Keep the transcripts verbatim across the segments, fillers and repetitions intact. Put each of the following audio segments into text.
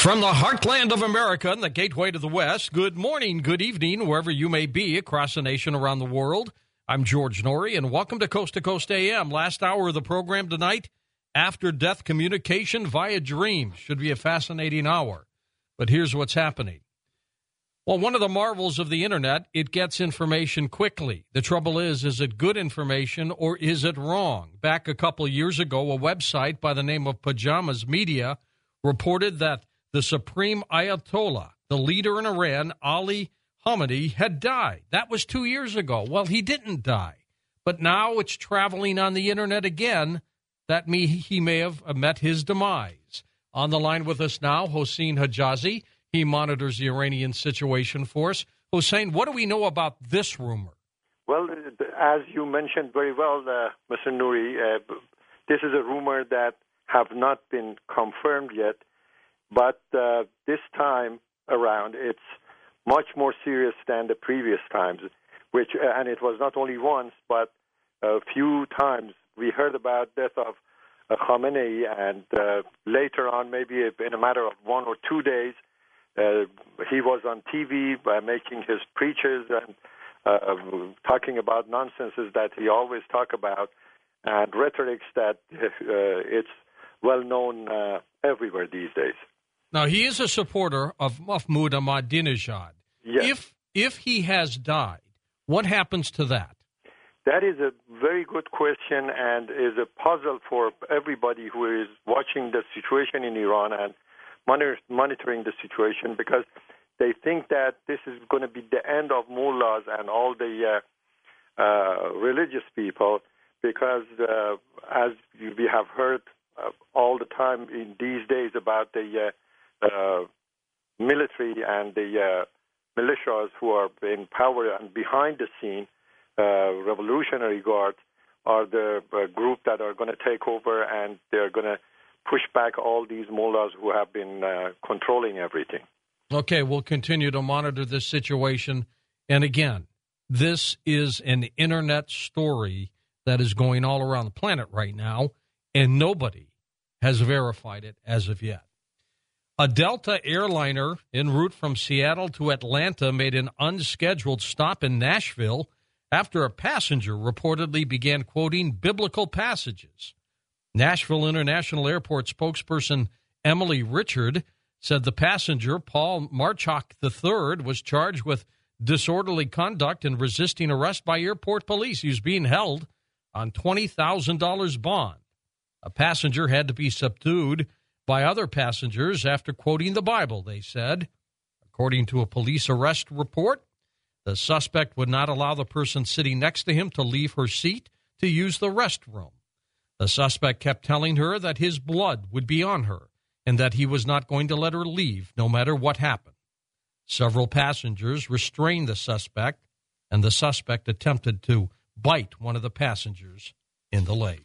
From the heartland of America and the gateway to the West, good morning, good evening, wherever you may be across the nation, around the world. I'm George Noory, and welcome to Coast to Coast A M. Last hour of the program tonight, After Death Communication via Dreams. Should be a fascinating hour. But here's what's happening. Well, one of the marvels of the Internet, it gets information quickly. The trouble is, is it good information or is it wrong? Back a couple of years ago, a website by the name of Pajamas Media reported that the Supreme Ayatollah, the leader in Iran, Ali Khamenei, had died. That was two years ago. Well, he didn't die. But now it's traveling on the Internet again that me, he may have met his demise. On the line with us now, Hossein Hijazi. He monitors the Iranian situation for us. Hossein, what do we know about this rumor? Well, as you mentioned very well, uh, Mister Noory, uh, this is a rumor that have not been confirmed yet. But uh, this time around, it's much more serious than the previous times, which uh, and it was not only once, but a few times we heard about death of uh, Khamenei, and uh, later on, maybe in a matter of one or two days, uh, he was on T V by making his preaches and uh, talking about nonsenses that he always talk about, and rhetorics that uh, it's well known uh, everywhere these days. Now, he is a supporter of Mahmoud Ahmadinejad. Yes. If if he has died, what happens to that? That is a very good question and is a puzzle for everybody who is watching the situation in Iran and monitor, monitoring the situation, because they think that this is going to be the end of mullahs and all the uh, uh, religious people, because uh, as we have heard uh, all the time in these days about the uh, Uh, military and the uh, militias who are in power and behind the scene, uh, Revolutionary Guard, are the uh, group that are going to take over, and they're going to push back all these mullahs who have been uh, controlling everything. Okay, we'll continue to monitor this situation. And again, this is an Internet story that is going all around the planet right now, and nobody has verified it as of yet. A Delta airliner en route from Seattle to Atlanta made an unscheduled stop in Nashville after a passenger reportedly began quoting biblical passages. Nashville International Airport spokesperson Emily Richard said the passenger, Paul Marchuk the third, was charged with disorderly conduct and resisting arrest by airport police. He was being held on twenty thousand dollars bond. A passenger had to be subdued by other passengers after quoting the Bible, they said. According to a police arrest report, the suspect would not allow the person sitting next to him to leave her seat to use the restroom. The suspect kept telling her that his blood would be on her and that he was not going to let her leave no matter what happened. Several passengers restrained the suspect, and the suspect attempted to bite one of the passengers in the leg.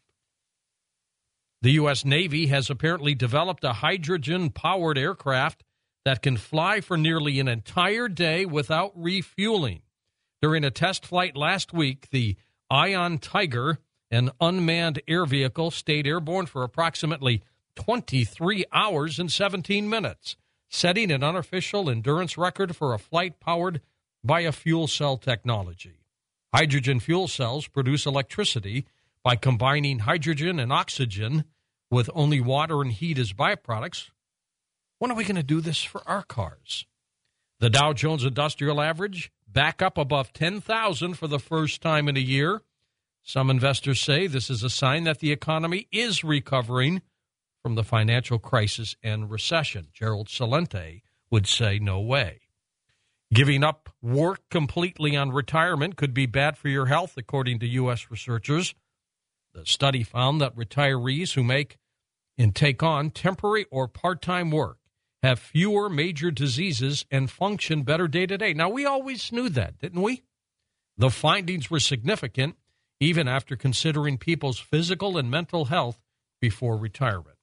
The U S. Navy has apparently developed a hydrogen-powered aircraft that can fly for nearly an entire day without refueling. During a test flight last week, the Ion Tiger, an unmanned air vehicle, stayed airborne for approximately twenty-three hours and seventeen minutes, setting an unofficial endurance record for a flight powered by a fuel cell technology. Hydrogen fuel cells produce electricity by combining hydrogen and oxygen with only water and heat as byproducts. When are we going to do this for our cars? The Dow Jones Industrial Average back up above ten thousand for the first time in a year. Some investors say this is a sign that the economy is recovering from the financial crisis and recession. Gerald Celente would say no way. Giving up work completely on retirement could be bad for your health, according to U S researchers. The study found that retirees who make and take on temporary or part-time work have fewer major diseases and function better day to day. Now, we always knew that, didn't we? The findings were significant even after considering people's physical and mental health before retirement.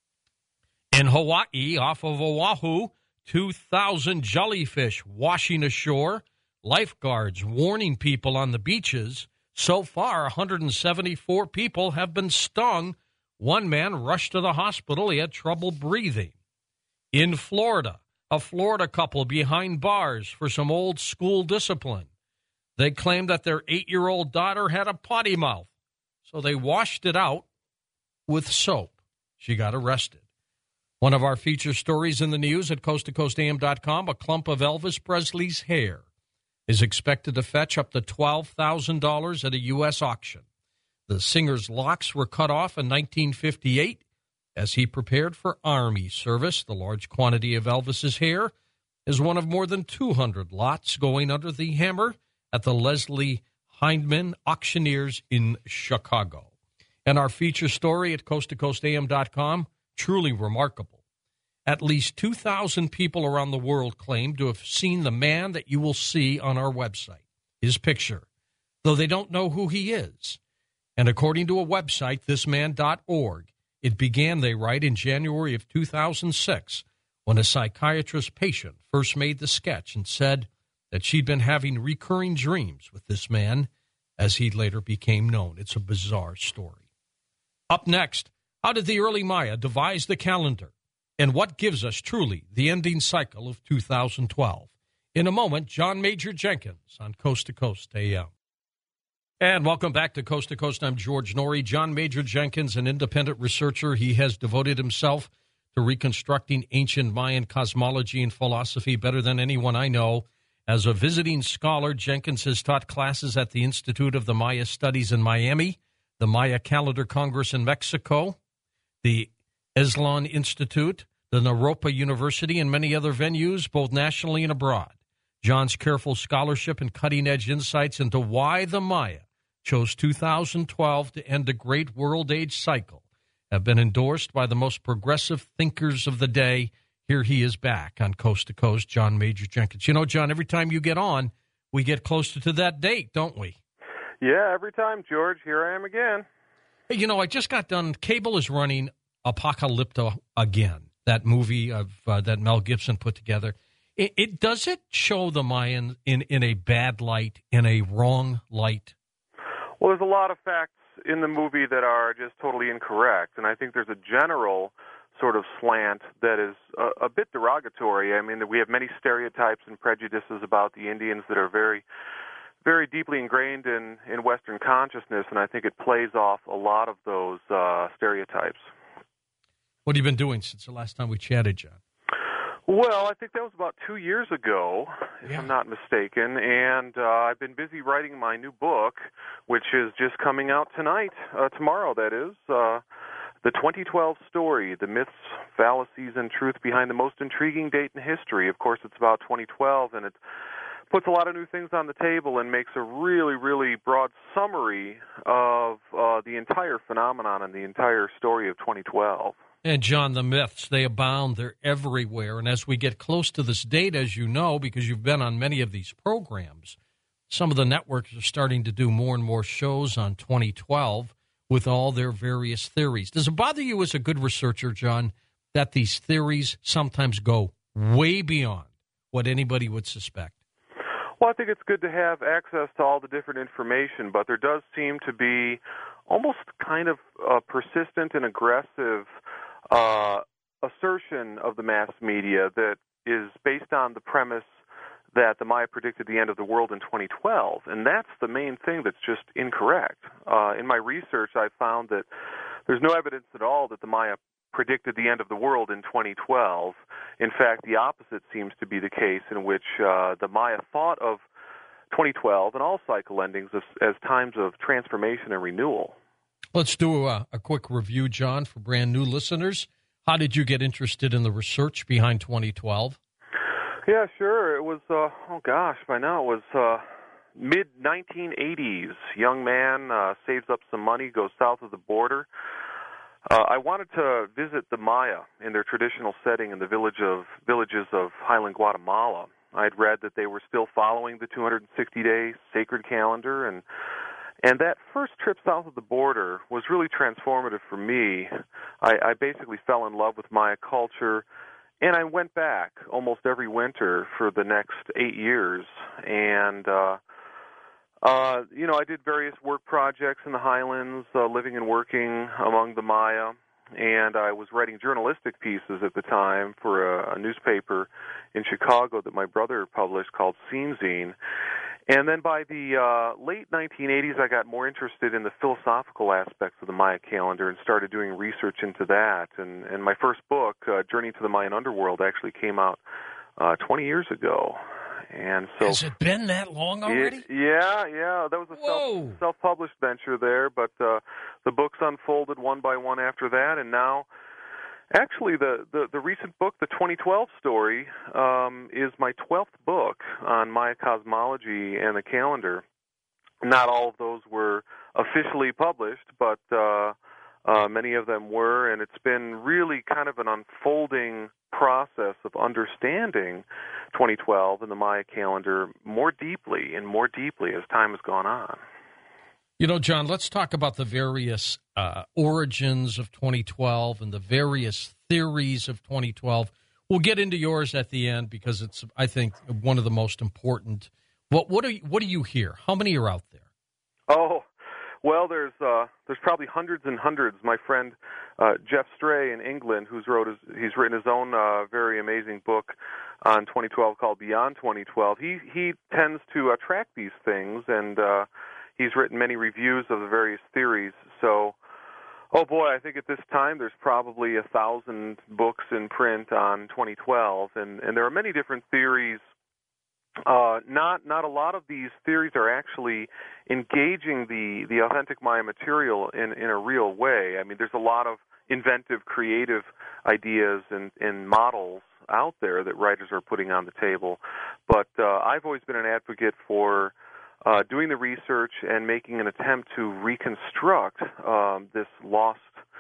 In Hawaii, off of Oahu, two thousand jellyfish washing ashore, lifeguards warning people on the beaches. So far, one hundred seventy-four people have been stung. One man rushed to the hospital. He had trouble breathing. In Florida, a Florida couple behind bars for some old school discipline. They claimed that their eight-year-old daughter had a potty mouth, so they washed it out with soap. She got arrested. One of our feature stories in the news at coast to coast A M dot com, a clump of Elvis Presley's hair is expected to fetch up to twelve thousand dollars at a U S auction. The singer's locks were cut off in nineteen fifty-eight as he prepared for Army service. The large quantity of Elvis's hair is one of more than two hundred lots going under the hammer at the Leslie Hindman Auctioneers in Chicago. And our feature story at coast to coast A M dot com, truly remarkable. At least two thousand people around the world claim to have seen the man that you will see on our website, his picture, though they don't know who he is. And according to a website, this man dot org, it began, they write, in January of two thousand six, when a psychiatrist patient first made the sketch and said that she'd been having recurring dreams with this man as he later became known. It's a bizarre story. Up next, how did the early Maya devise the calendar? And what gives us truly the ending cycle of two thousand twelve? In a moment, John Major Jenkins on Coast to Coast A M. And welcome back to Coast to Coast. I'm George Norrie. John Major Jenkins, an independent researcher. He has devoted himself to reconstructing ancient Mayan cosmology and philosophy better than anyone I know. As a visiting scholar, Jenkins has taught classes at the Institute of the Maya Studies in Miami, the Maya Calendar Congress in Mexico, the Esalen Institute, the Naropa University, and many other venues, both nationally and abroad. John's careful scholarship and cutting-edge insights into why the Maya chose two thousand twelve to end a great world-age cycle have been endorsed by the most progressive thinkers of the day. Here he is back on Coast to Coast, John Major Jenkins. You know, John, every time you get on, we get closer to that date, don't we? Yeah, every time, George. Here I am again. Hey, you know, I just got done. Cable is running Apocalypto again, that movie of uh, that Mel Gibson put together. It, it does it show the Mayan in, in a bad light, in a wrong light? Well, there's a lot of facts in the movie that are just totally incorrect, and I think there's a general sort of slant that is a, a bit derogatory. I mean, we have many stereotypes and prejudices about the Indians that are very, very deeply ingrained in, in Western consciousness, and I think it plays off a lot of those uh, stereotypes. What have you been doing since the last time we chatted, John? Well, I think that was about two years ago, if yeah. I'm not mistaken, and uh, I've been busy writing my new book, which is just coming out tonight, uh, tomorrow, that is, uh, The twenty twelve Story, The Myths, Fallacies, and Truth Behind the Most Intriguing Date in History. Of course, it's about twenty twelve, and it puts a lot of new things on the table and makes a really, really broad summary of uh, the entire phenomenon and the entire story of twenty twelve. And, John, the myths, they abound. They're everywhere. And as we get close to this date, as you know, because you've been on many of these programs, some of the networks are starting to do more and more shows on twenty twelve with all their various theories. Does it bother you as a good researcher, John, that these theories sometimes go way beyond what anybody would suspect? Well, I think it's good to have access to all the different information, but there does seem to be almost kind of a persistent and aggressive uh, assertion of the mass media that is based on the premise that the Maya predicted the end of the world in twenty twelve, and that's the main thing that's just incorrect. Uh, in my research, I found that there's no evidence at all that the Maya predicted the end of the world in twenty twelve. In fact, the opposite seems to be the case, in which uh, the Maya thought of twenty twelve and all cycle endings as, as times of transformation and renewal. Let's do a, a quick review, John, for brand new listeners. How did you get interested in the research behind twenty twelve? Yeah, sure. It was, uh, oh gosh, by now it was uh, mid nineteen eighties. Young man uh, saves up some money, goes south of the border. Uh, I wanted to visit the Maya in their traditional setting in the village of villages of Highland Guatemala. I had read that they were still following the two hundred sixty day sacred calendar, and and that first trip south of the border was really transformative for me. I, I basically fell in love with Maya culture, and I went back almost every winter for the next eight years. And, uh, uh, you know, I did various work projects in the highlands, uh, living and working among the Maya. and I was writing journalistic pieces at the time for a, a newspaper in Chicago that my brother published called Scene Zine. And then by the uh, late nineteen eighties, I got more interested in the philosophical aspects of the Maya calendar and started doing research into that. And, and my first book, uh, Journey to the Mayan Underworld, actually came out uh, twenty years ago. And so, has it been that long already? It, yeah, yeah. That was a self, self-published venture there, but uh, the books unfolded one by one after that, and now, actually, the, the, the recent book, the twenty twelve story, um, is my twelfth book on Maya cosmology and the calendar. Not all of those were officially published, but uh, uh, many of them were, and it's been really kind of an unfolding process of understanding twenty twelve and the Maya calendar more deeply and more deeply as time has gone on. You know, John, let's talk about the various uh, origins of twenty twelve and the various theories of twenty twelve. We'll get into yours at the end because it's, I think, one of the most important. What what do you, what do you hear? How many are out there? Oh, well, there's uh, there's probably hundreds and hundreds. My friend uh, Jeff Stray in England, who's wrote his, he's written his own uh, very amazing book on twenty twelve called Beyond twenty twelve. He he tends to uh, track these things, and uh, he's written many reviews of the various theories. So, oh boy, I think at this time there's probably a thousand books in print on twenty twelve, and, and there are many different theories. Uh, not not a lot of these theories are actually engaging the, the authentic Maya material in, in a real way. I mean, there's a lot of inventive, creative ideas and, and models out there that writers are putting on the table. But uh, I've always been an advocate for uh, doing the research and making an attempt to reconstruct um, this lost,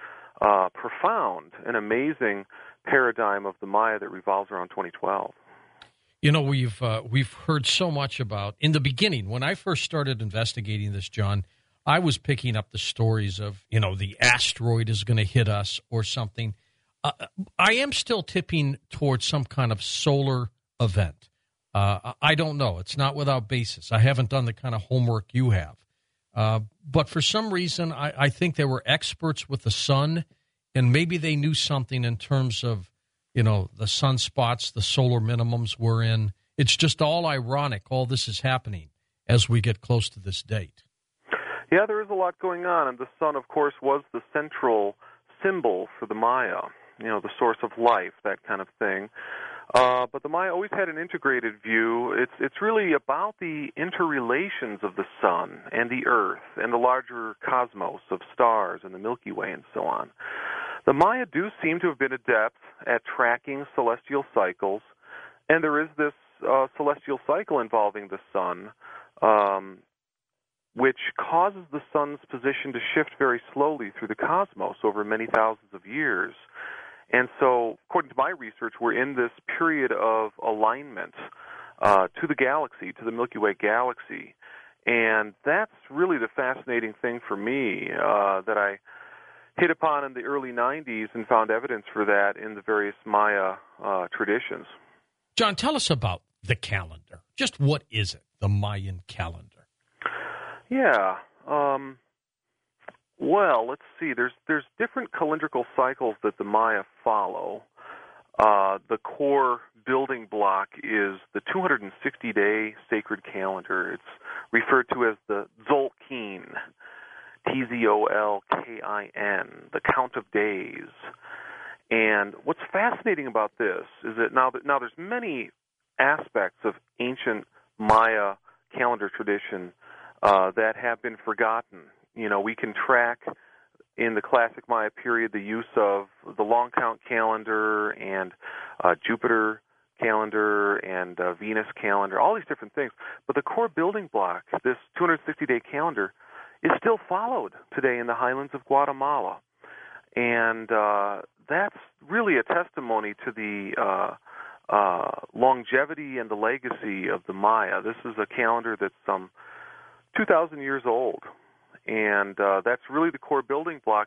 uh, profound and amazing paradigm of the Maya that revolves around twenty twelve. You know, we've uh, we've heard so much about, in the beginning, when I first started investigating this, John, I was picking up the stories of, you know, the asteroid is going to hit us or something. Uh, I am still tipping towards some kind of solar event. Uh, I don't know. It's not without basis. I haven't done the kind of homework you have. Uh, but for some reason, I, I think they were experts with the sun, and maybe they knew something in terms of, you know, the sunspots, the solar minimums we're in. It's just all ironic, all this is happening as we get close to this date. Yeah, there is a lot going on, and the sun, of course, was the central symbol for the Maya, you know, the source of life, that kind of thing. Uh, but the Maya always had an integrated view. It's it's really about the interrelations of the sun and the earth and the larger cosmos of stars and the Milky Way and so on. The Maya do seem to have been adept at tracking celestial cycles, and there is this uh, celestial cycle involving the sun, um, which causes the sun's position to shift very slowly through the cosmos over many thousands of years. And so, according to my research, we're in this period of alignment uh, to the galaxy, to the Milky Way galaxy. And that's really the fascinating thing for me, uh, that I hit upon in the early nineties and found evidence for that in the various Maya uh, traditions. John, tell us about the calendar. Just what is it, the Mayan calendar? Yeah. Um, well, let's see. There's there's different calendrical cycles that the Maya follow. Uh, the core building block is the two hundred sixty day sacred calendar. It's referred to as the Tzolkin, T Z O L K I N, the count of days. And what's fascinating about this is that now, that, now there's many aspects of ancient Maya calendar tradition uh, that have been forgotten. You know, we can track in the classic Maya period the use of the long count calendar and uh, Jupiter calendar and uh, Venus calendar, all these different things. But the core building block, this two hundred sixty day calendar, is still followed today in the highlands of Guatemala. And uh, that's really a testimony to the uh, uh, longevity and the legacy of the Maya. This is a calendar that's some two thousand years old, and uh, that's really the core building block.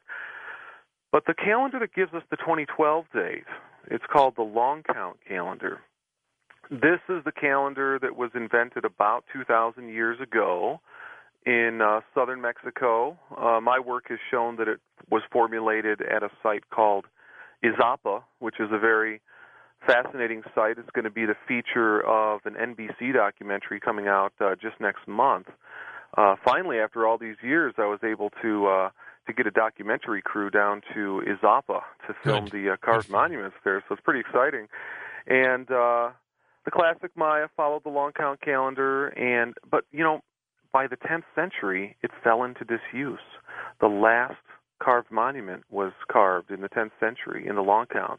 But the calendar that gives us the twenty twelve date, it's called the long count calendar. This is the calendar that was invented about two thousand years ago in uh, southern Mexico. Uh, my work has shown that it was formulated at a site called Izapa, which is a very fascinating site. It's going to be the feature of an N B C documentary coming out uh, just next month. Uh, finally, after all these years, I was able to uh, to get a documentary crew down to Izapa to film Good. the uh, carved monuments there, so it's pretty exciting. And uh, the classic Maya followed the long count calendar, and but you know, by the tenth century, it fell into disuse. The last carved monument was carved in the tenth century in the long count.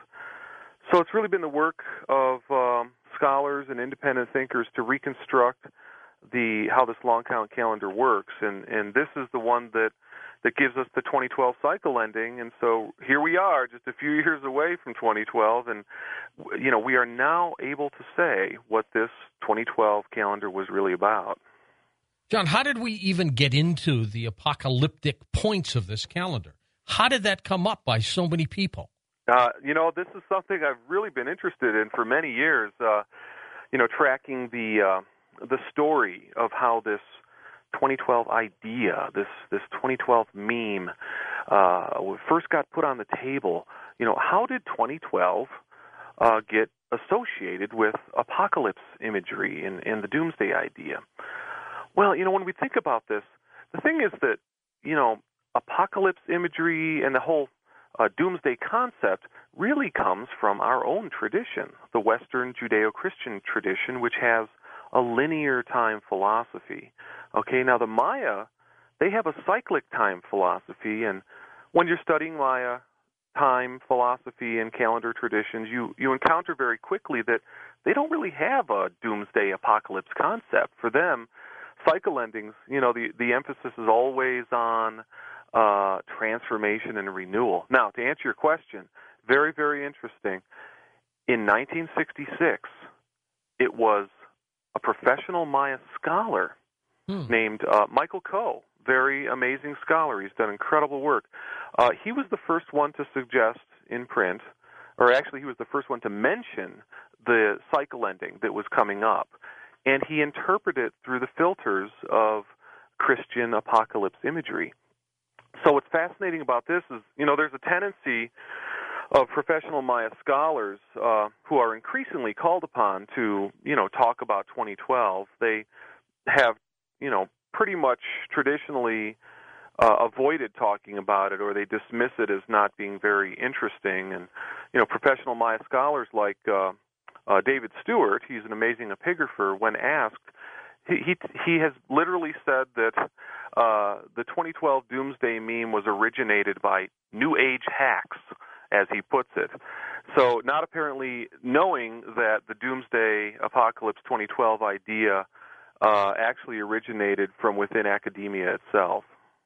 So it's really been the work of um, scholars and independent thinkers to reconstruct the how this long count calendar works, and and this is the one that that gives us the twenty twelve cycle ending. And so here we are, just a few years away from twenty twelve, and you know we are now able to say what this twenty twelve calendar was really about. John, how did we even get into the apocalyptic points of this calendar? How did that come up by so many people? Uh, you know, this is something I've really been interested in for many years. Uh, you know, tracking the uh, the story of how this twenty twelve idea, this this twenty twelve meme, uh, first got put on the table. You know, how did twenty twelve uh, get associated with apocalypse imagery and, and the doomsday idea? Well, you know, when we think about this, the thing is that, you know, apocalypse imagery and the whole uh, doomsday concept really comes from our own tradition, the Western Judeo-Christian tradition, which has a linear time philosophy. Okay, now the Maya, they have a cyclic time philosophy, and when you're studying Maya time philosophy and calendar traditions, you, you encounter very quickly that they don't really have a doomsday apocalypse concept. For them, cycle endings, you know, the, the emphasis is always on uh, transformation and renewal. Now, to answer your question, very, very interesting. In nineteen sixty-six, it was a professional Maya scholar hmm. named uh, Michael Coe, very amazing scholar. He's done incredible work. Uh, he was the first one to suggest in print, or actually he was the first one to mention the cycle ending that was coming up. And he interpreted it through the filters of Christian apocalypse imagery. So what's fascinating about this is, you know, there's a tendency of professional Maya scholars uh, who are increasingly called upon to, you know, talk about twenty twelve. They have, you know, pretty much traditionally uh, avoided talking about it, or they dismiss it as not being very interesting. And, you know, professional Maya scholars like uh, uh, David Stewart, he's an amazing epigrapher, when asked, he he, he has literally said that uh, the twenty twelve doomsday meme was originated by New Age hacks, as he puts it. So not apparently knowing that the Doomsday Apocalypse twenty twelve idea uh, actually originated from within academia itself.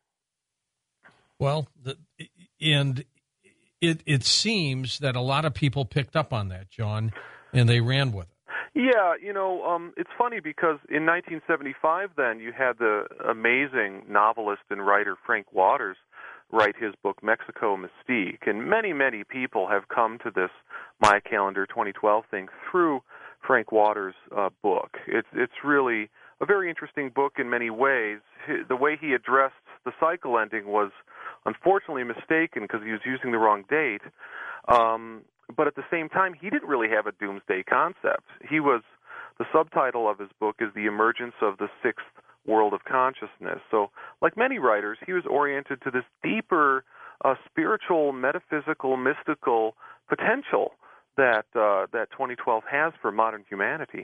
Well, the, and it it seems that a lot of people picked up on that, John, and they ran with it. Yeah, you know, um, it's funny because in nineteen seventy-five then you had the amazing novelist and writer Frank Waters write his book Mexico Mystique, and many, many people have come to this Maya Calendar twenty twelve thing through Frank Waters' uh, book. It's it's really a very interesting book in many ways. The way he addressed the cycle ending was unfortunately mistaken because he was using the wrong date. Um, but at the same time, he didn't really have a doomsday concept. He was, the subtitle of his book is The Emergence of the Sixth World of Consciousness. So, like many writers, he was oriented to this deeper uh, spiritual, metaphysical, mystical potential that uh, that twenty twelve has for modern humanity.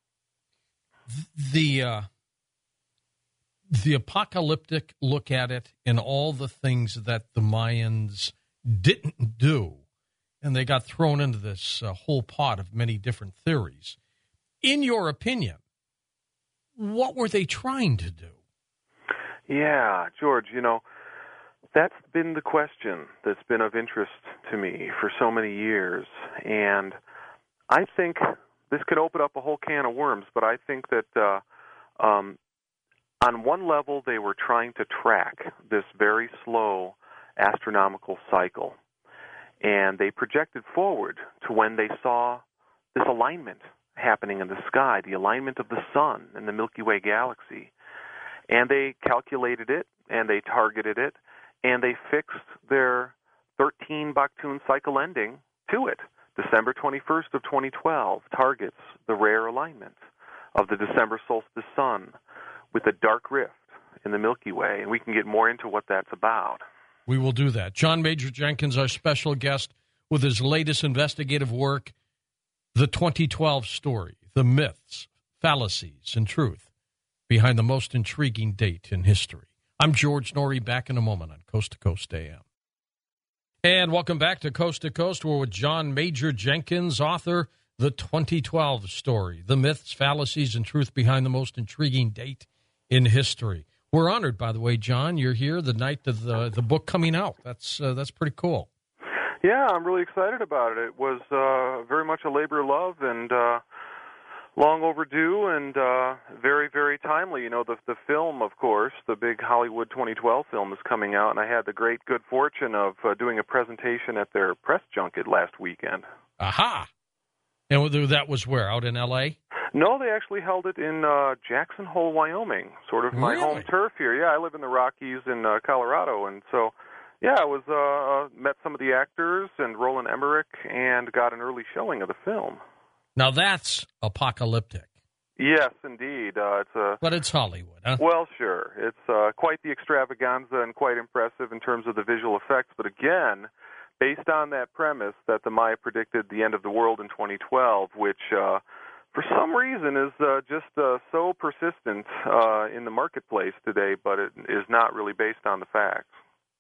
The uh, the apocalyptic look at it and all the things that the Mayans didn't do, and they got thrown into this uh, whole pot of many different theories. In your opinion, what were they trying to do? Yeah, George, you know, that's been the question that's been of interest to me for so many years. And I think this could open up a whole can of worms, but I think that uh, um, on one level they were trying to track this very slow astronomical cycle. And they projected forward to when they saw this alignment happening in the sky, the alignment of the sun and the Milky Way galaxy. And they calculated it, and they targeted it, and they fixed their thirteen Baktun cycle ending to it. December twenty-first of twenty twelve targets the rare alignment of the December solstice sun with a dark rift in the Milky Way, and we can get more into what that's about. We will do that. John Major Jenkins, our special guest, with his latest investigative work, The twenty twelve Story, The Myths, Fallacies, and Truth Behind the Most Intriguing Date in History. I'm George Noory, back in a moment on Coast to Coast A M. And welcome back to Coast to Coast. We're with John Major Jenkins, author, The twenty twelve Story, The Myths, Fallacies, and Truth Behind the Most Intriguing Date in History. We're honored, by the way, John. You're here the night of the, the book coming out. That's uh, that's pretty cool. Yeah, I'm really excited about it. It was uh, very much a labor of love and uh, long overdue and uh, very, very timely. You know, the the film, of course, the big Hollywood twenty twelve film is coming out, and I had the great good fortune of uh, doing a presentation at their press junket last weekend. Aha! And that was where, out in L A? No, they actually held it in uh, Jackson Hole, Wyoming, sort of my Really? home turf here. Yeah, I live in the Rockies in uh, Colorado, and so, yeah, I was uh, met some of the actors and Roland Emmerich and got an early showing of the film. Now that's apocalyptic. Yes, indeed. Uh, it's a But it's Hollywood, huh? well, sure. It's uh, quite the extravaganza and quite impressive in terms of the visual effects. But again, based on that premise that the Maya predicted the end of the world in twenty twelve, which uh, for some reason is uh, just uh, so persistent uh, in the marketplace today, but it is not really based on the facts.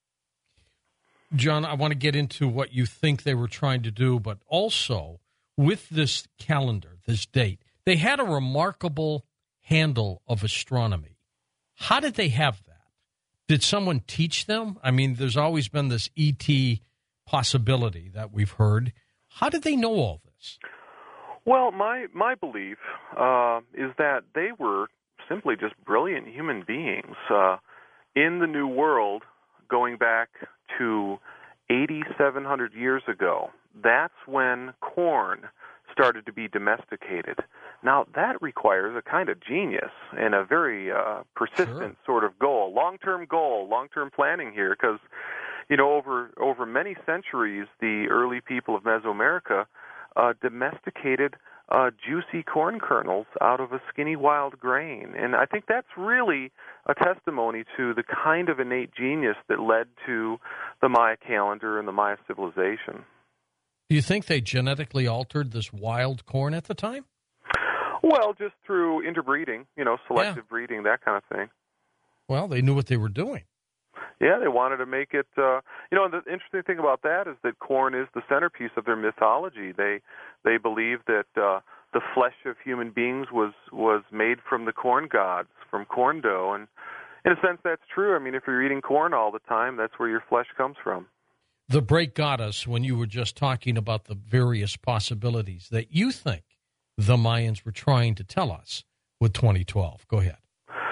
John, I want to get into what you think they were trying to do, but also with this calendar, this date, they had a remarkable handle of astronomy. How did they have that? Did someone teach them? I mean, there's always been this E T possibility that we've heard. How did they know all this? Well, my my belief uh, is that they were simply just brilliant human beings uh, in the New World, going back to eighty-seven hundred years ago. That's when corn started to be domesticated. Now, that requires a kind of genius and a very uh, persistent Sure. sort of goal, long-term goal, long-term planning here, because, you know, over over many centuries, the early people of Mesoamerica uh, domesticated uh, juicy corn kernels out of a skinny wild grain. And I think that's really a testimony to the kind of innate genius that led to the Maya calendar and the Maya civilization. Do you think they genetically altered this wild corn at the time? Well, just through interbreeding, you know, selective Yeah. breeding, that kind of thing. Well, they knew what they were doing. Yeah, they wanted to make it, uh, you know, and the interesting thing about that is that corn is the centerpiece of their mythology. They they believe that uh, the flesh of human beings was, was made from the corn gods, from corn dough. And in a sense, that's true. I mean, if you're eating corn all the time, that's where your flesh comes from. The break got us when you were just talking about the various possibilities that you think the Mayans were trying to tell us with twenty twelve. Go ahead.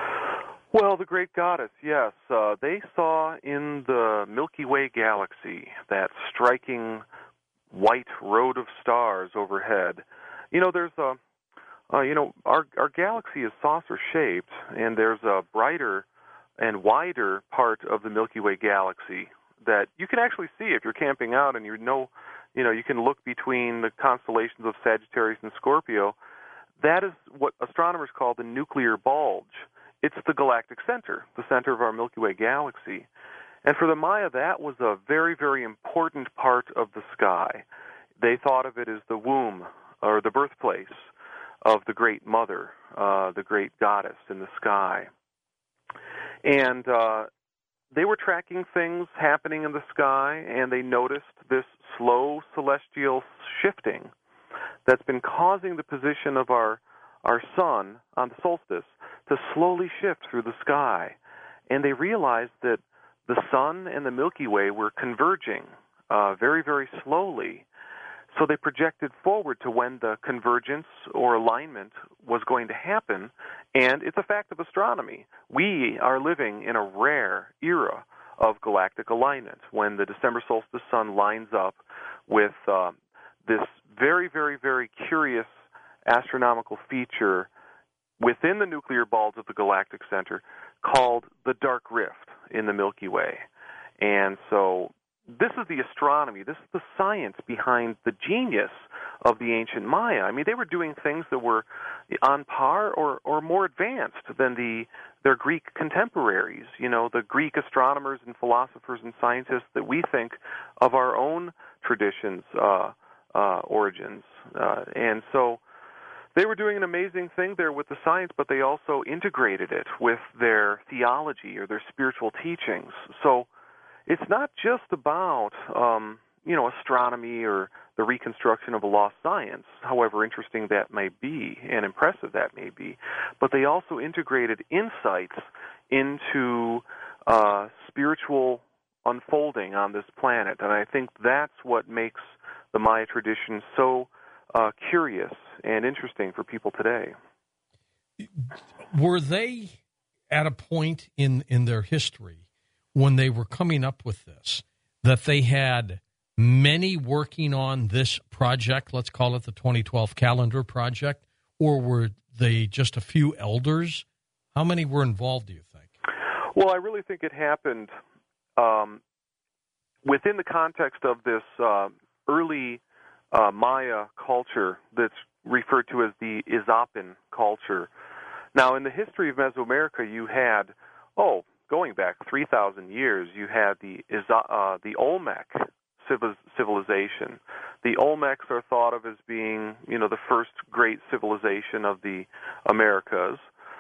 Well, the great goddess, yes. Uh, they saw in the Milky Way galaxy that striking white road of stars overhead. You know, there's a, uh, you know, our our galaxy is saucer-shaped, and there's a brighter and wider part of the Milky Way galaxy that you can actually see if you're camping out, and you know, you know, you can look between the constellations of Sagittarius and Scorpio. That is what astronomers call the nuclear bulge. It's the galactic center, the center of our Milky Way galaxy. And for the Maya, that was a very, very important part of the sky. They thought of it as the womb, or the birthplace of the great mother, uh, the great goddess in the sky. And uh, they were tracking things happening in the sky, and they noticed this slow celestial shifting that's been causing the position of our our sun on the solstice to slowly shift through the sky. And they realized that the sun and the Milky Way were converging uh, very, very slowly. So they projected forward to when the convergence or alignment was going to happen. And it's a fact of astronomy. We are living in a rare era of galactic alignment when the December solstice sun lines up with uh, this very, very, very curious astronomical feature within the nuclear bulge of the galactic center called the Dark Rift in the Milky Way. And so this is the astronomy, this is the science behind the genius of the ancient Maya. I mean, they were doing things that were on par or, or more advanced than the their Greek contemporaries, you know, the Greek astronomers and philosophers and scientists that we think of our own traditions, uh, uh, origins. Uh, and so they were doing an amazing thing there with the science, but they also integrated it with their theology or their spiritual teachings. So it's not just about, um, you know, astronomy or the reconstruction of a lost science, however interesting that may be and impressive that may be, but they also integrated insights into uh, spiritual unfolding on this planet. And I think that's what makes the Maya tradition so uh, curious and interesting for people today. Were they at a point in, in their history when they were coming up with this, that they had many working on this project, let's call it the twenty twelve calendar project, or were they just a few elders? How many were involved, do you think? Well, I really think it happened um, within the context of this uh, early uh, Maya culture that's referred to as the Izapan culture. Now, in the history of Mesoamerica, you had, oh, going back three thousand years, you had the Iza- uh, the Olmec civilization. The Olmecs are thought of as being, you know, the first great civilization of the Americas.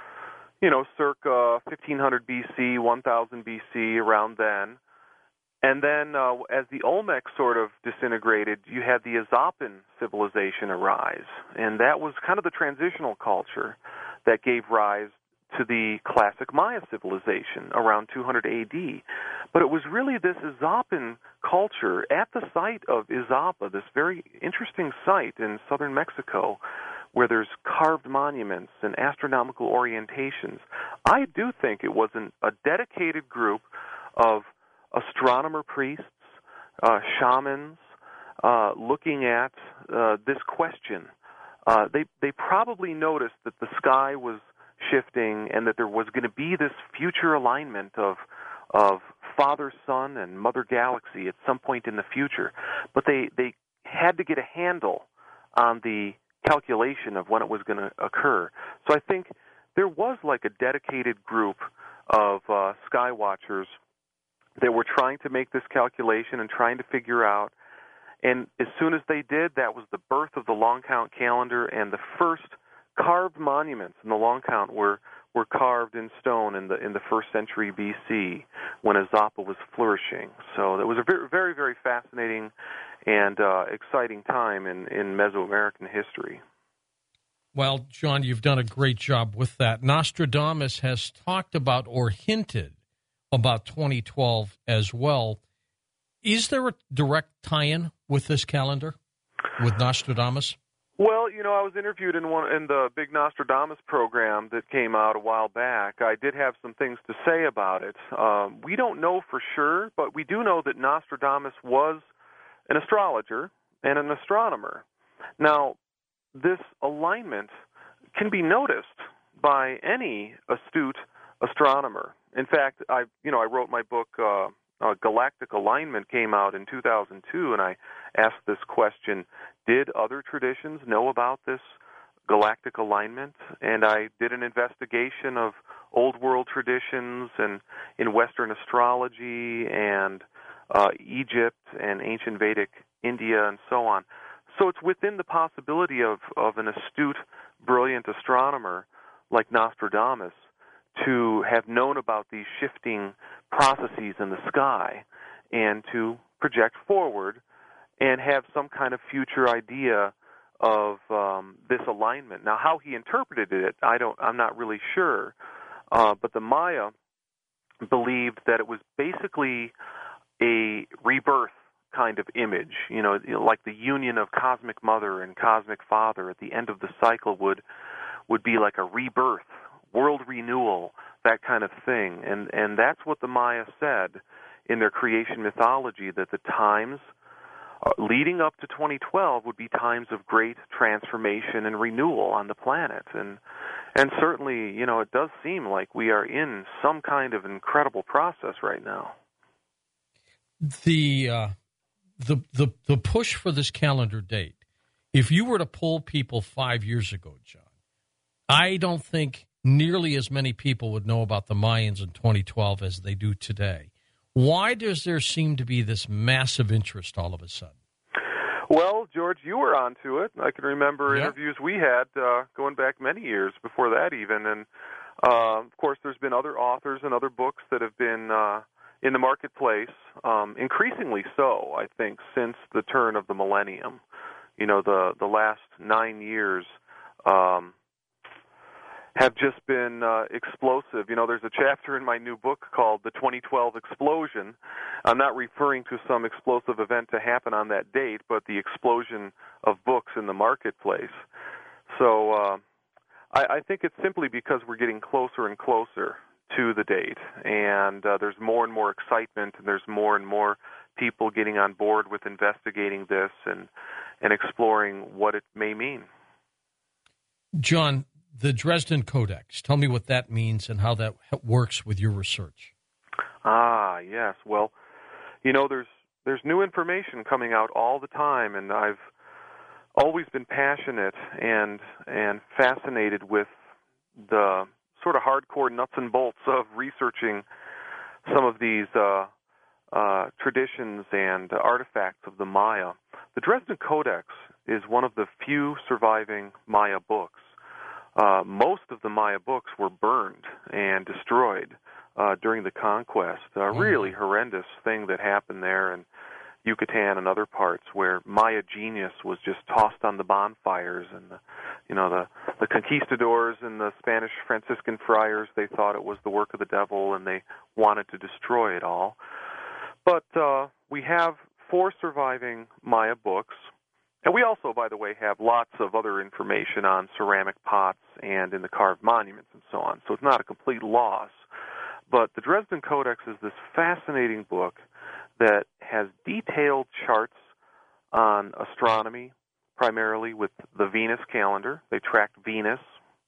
You know, circa fifteen hundred B C, one thousand B C, around then. And then uh, as the Olmecs sort of disintegrated, you had the Izapan civilization arise. And that was kind of the transitional culture that gave rise to the classic Maya civilization around two hundred A D. But it was really this Izapan culture at the site of Izapa, this very interesting site in southern Mexico, where there's carved monuments and astronomical orientations. I do think it was an, a dedicated group of astronomer priests, uh, shamans, uh, looking at uh, this question. Uh, they they probably noticed that the sky was shifting and that there was going to be this future alignment of of Father, Son, and Mother Galaxy at some point in the future. But they, they had to get a handle on the calculation of when it was going to occur. So I think there was like a dedicated group of uh, sky watchers that were trying to make this calculation and trying to figure out. And as soon as they did, that was the birth of the long count calendar, and the first carved monuments in the long count were were carved in stone in the in the first century B C when Izapa was flourishing. So it was a very very very fascinating and uh, exciting time in in Mesoamerican history. Well, John, you've done a great job with that. Nostradamus has talked about or hinted about twenty twelve as well. Is there a direct tie-in with this calendar, with Nostradamus? Well, you know, I was interviewed in one in the big Nostradamus program that came out a while back. I did have some things to say about it. Um, we don't know for sure, but we do know that Nostradamus was an astrologer and an astronomer. Now, this alignment can be noticed by any astute astronomer. In fact, I, you know, I wrote my book. Uh, Uh, Galactic Alignment came out in two thousand two, and I asked this question: did other traditions know about this galactic alignment? And I did an investigation of old world traditions and in Western astrology and uh, Egypt and ancient Vedic India and so on. So it's within the possibility of, of an astute, brilliant astronomer like Nostradamus to have known about these shifting processes in the sky and to project forward and have some kind of future idea of um, this alignment. Now, how he interpreted it, I don't, I'm not really sure. Uh, but the Maya believed that it was basically a rebirth kind of image, you know, like the union of cosmic mother and cosmic father at the end of the cycle would would be like a rebirth, world renewal, that kind of thing. And and that's what the Maya said in their creation mythology, that the times uh, leading up to twenty twelve would be times of great transformation and renewal on the planet. And And certainly, you know, it does seem like we are in some kind of incredible process right now. The uh, the the the push for this calendar date. If you were to poll people five years ago, John, I don't think nearly as many people would know about the Mayans in twenty twelve as they do today. Why does there seem to be this massive interest all of a sudden? Well, George, you were onto it. I can remember yep. interviews we had uh, going back many years before that even. And, uh, of course, there's been other authors and other books that have been uh, in the marketplace, um, increasingly so, I think, since the turn of the millennium. You know, the, the last nine years um, have just been uh, explosive. You know, there's a chapter in my new book called The twenty twelve Explosion. I'm not referring to some explosive event to happen on that date, but the explosion of books in the marketplace. So uh, I, I think it's simply because we're getting closer and closer to the date, and uh, there's more and more excitement, and there's more and more people getting on board with investigating this and, and exploring what it may mean. John, the Dresden Codex, tell me what that means and how that works with your research. Ah, yes. Well, you know, there's there's new information coming out all the time, and I've always been passionate and and fascinated with the sort of hardcore nuts and bolts of researching some of these uh, uh, traditions and artifacts of the Maya. The Dresden Codex is one of the few surviving Maya books. Uh, most of the Maya books were burned and destroyed uh, during the conquest. A really horrendous thing that happened there in Yucatan and other parts, where Maya genius was just tossed on the bonfires, and the, you know, the the conquistadors and the Spanish Franciscan friars, they thought it was the work of the devil, and they wanted to destroy it all. But uh, we have four surviving Maya books. And we also, by the way, have lots of other information on ceramic pots and in the carved monuments and so on. So it's not a complete loss. But the Dresden Codex is this fascinating book that has detailed charts on astronomy, primarily with the Venus calendar. They tracked Venus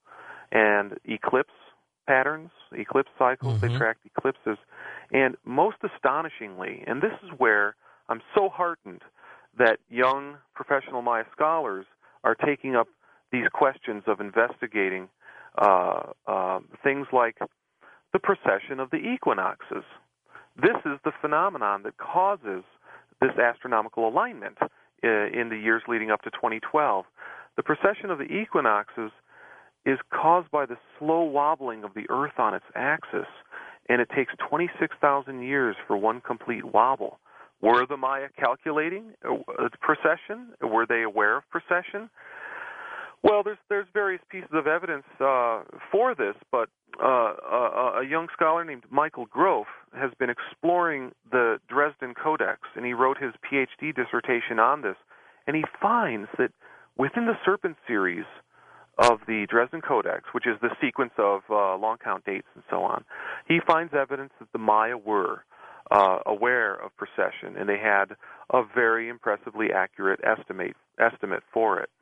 and eclipse patterns, eclipse cycles. Mm-hmm. They tracked eclipses. And most astonishingly, and this is where I'm so heartened that young professional Maya scholars are taking up these questions of investigating uh, uh, things like the precession of the equinoxes. This is the phenomenon that causes this astronomical alignment uh, in the years leading up to twenty twelve. The precession of the equinoxes is caused by the slow wobbling of the Earth on its axis, and it takes twenty-six thousand years for one complete wobble. Were the Maya calculating uh, precession? Were they aware of precession? Well, there's there's various pieces of evidence uh, for this, but uh, a, a young scholar named Michael Grof has been exploring the Dresden Codex, and he wrote his P H D dissertation on this, and he finds that within the Serpent series of the Dresden Codex, which is the sequence of uh, long count dates and so on, he finds evidence that the Maya were Uh, aware of precession, and they had a very impressively accurate estimate estimate for it.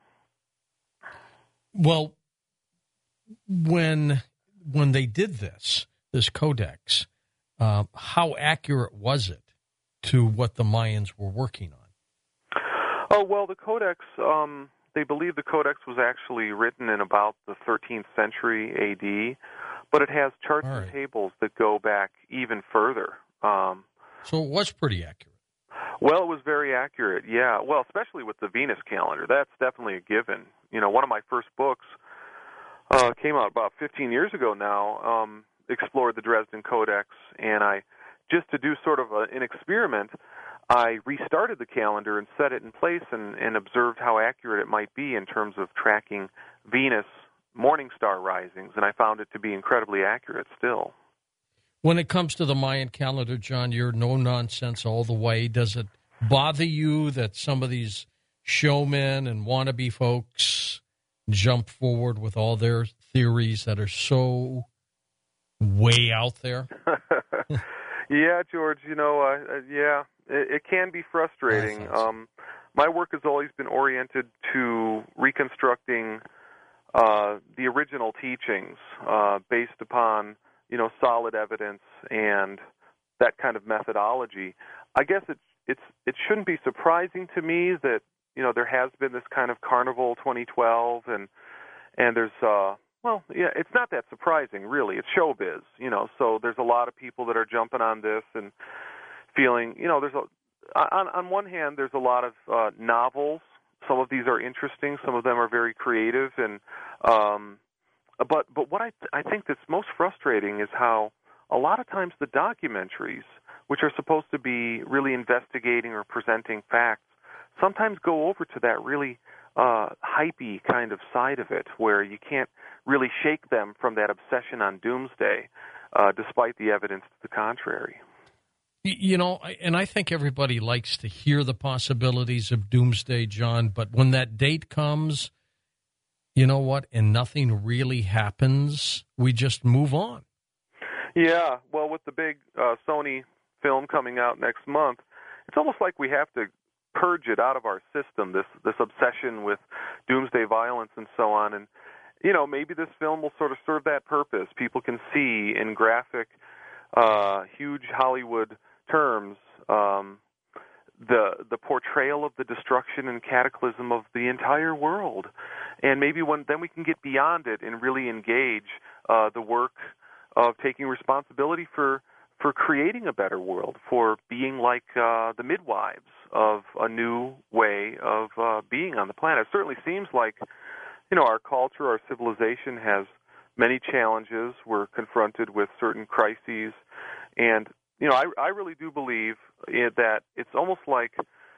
Well, when when they did this, this codex, uh, how accurate was it to what the Mayans were working on? Oh, well, the codex, um, they believe the codex was actually written in about the thirteenth century A D, but it has charts right. and tables that go back even further. Um, so it was pretty accurate. Well, it was very accurate, yeah. Well, especially with the Venus calendar. That's definitely a given. You know, one of my first books uh, came out about fifteen years ago now, um, explored the Dresden Codex, and I, just to do sort of a, an experiment, I restarted the calendar and set it in place and, and observed how accurate it might be in terms of tracking Venus morning star risings, and I found it to be incredibly accurate still. When it comes to the Mayan calendar, John, you're no-nonsense all the way. Does it bother you that some of these showmen and wannabe folks jump forward with all their theories that are so way out there? Yeah, George, you know, uh, yeah, it, it can be frustrating. Um, my work has always been oriented to reconstructing uh, the original teachings uh, based upon, you know, solid evidence and that kind of methodology. I guess it it's it shouldn't be surprising to me that, you know, there has been this kind of Carnival twenty twelve, and and there's uh well, yeah, it's not that surprising, really. It's showbiz, you know. So there's a lot of people that are jumping on this and feeling, you know, there's a on on one hand there's a lot of uh, novels. Some of these are interesting. Some of them are very creative, and um, but but what I I think that's most frustrating is how a lot of times the documentaries, which are supposed to be really investigating or presenting facts, sometimes go over to that really uh, hypey kind of side of it, where you can't really shake them from that obsession on doomsday, uh, despite the evidence to the contrary. You know, and I think everybody likes to hear the possibilities of doomsday, John, but when that date comes, you know what, and nothing really happens, we just move on. Yeah, well, with the big uh, Sony film coming out next month, it's almost like we have to purge it out of our system, this this obsession with doomsday violence and so on. And, you know, maybe this film will sort of serve that purpose. People can see in graphic, uh, huge Hollywood terms um, the the portrayal of the destruction and cataclysm of the entire world. And maybe when then we can get beyond it and really engage uh, the work of taking responsibility for for creating a better world, for being like uh, the midwives of a new way of uh, being on the planet. It certainly seems like, you know, our culture, our civilization has many challenges. We're confronted with certain crises. And, you know, I, I really do believe that it's almost like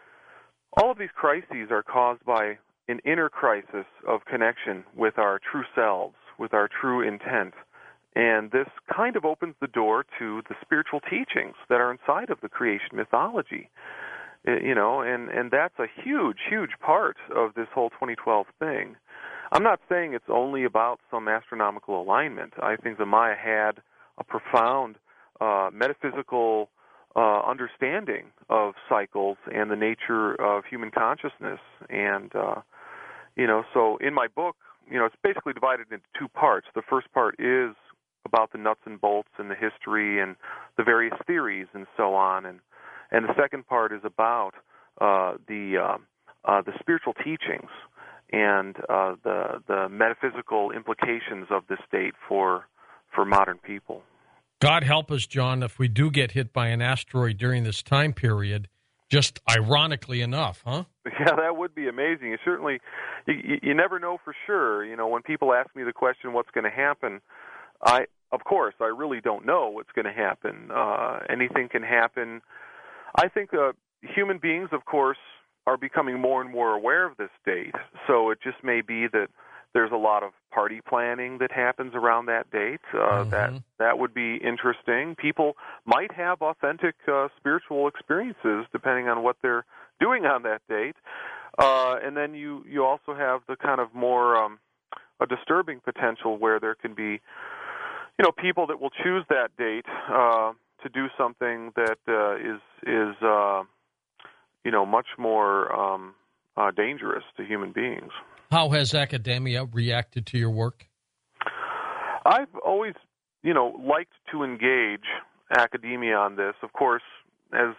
all of these crises are caused by an inner crisis of connection with our true selves, with our true intent. And this kind of opens the door to the spiritual teachings that are inside of the creation mythology, you know, and, and that's a huge, huge part of this whole twenty twelve thing. I'm not saying it's only about some astronomical alignment. I think the Maya had a profound uh, metaphysical uh, understanding of cycles and the nature of human consciousness. And, uh, you know, so in my book, you know, it's basically divided into two parts. The first part is about the nuts and bolts and the history and the various theories and so on, and and the second part is about uh, the uh, uh, the spiritual teachings and uh, the the metaphysical implications of this date for for modern people. God help us, John, if we do get hit by an asteroid during this time period. Just ironically enough, huh? Yeah, that would be amazing. It certainly, you, you never know for sure. You know, when people ask me the question, "What's going to happen?" I, of course, I really don't know what's going to happen. Uh, anything can happen. I think uh, human beings, of course, are becoming more and more aware of this date. So it just may be that there's a lot of party planning that happens around that date. Uh, mm-hmm. That that would be interesting. People might have authentic uh, spiritual experiences depending on what they're doing on that date. Uh, and then you, you also have the kind of more um, a disturbing potential where there can be, you know, people that will choose that date uh, to do something that uh, is is uh, you know much more um, uh, dangerous to human beings. How has academia reacted to your work? I've always, you know, liked to engage academia on this. Of course, as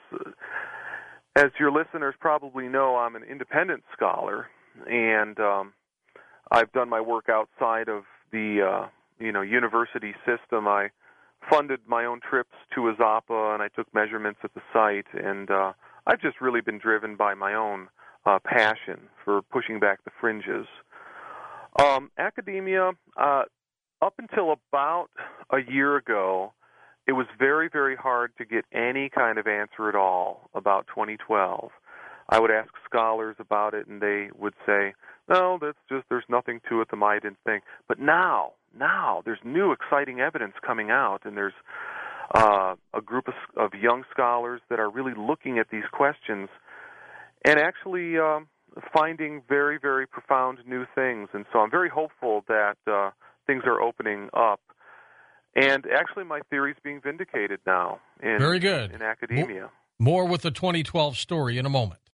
as your listeners probably know, I'm an independent scholar, and um, I've done my work outside of the uh, you know, university system. I funded my own trips to Azapa, and I took measurements at the site, and uh, I've just really been driven by my own uh, passion for pushing back the fringes. Um, academia, uh, up until about a year ago, it was very, very hard to get any kind of answer at all about twenty twelve. I would ask scholars about it, and they would say, no, that's just, there's nothing to it, the Maya didn't think. But now, now, there's new exciting evidence coming out, and there's uh, a group of, of young scholars that are really looking at these questions and actually um, finding very, very profound new things. And so I'm very hopeful that uh, things are opening up. And actually my theory is being vindicated now in, very good. in academia. More with the twenty twelve story in a moment.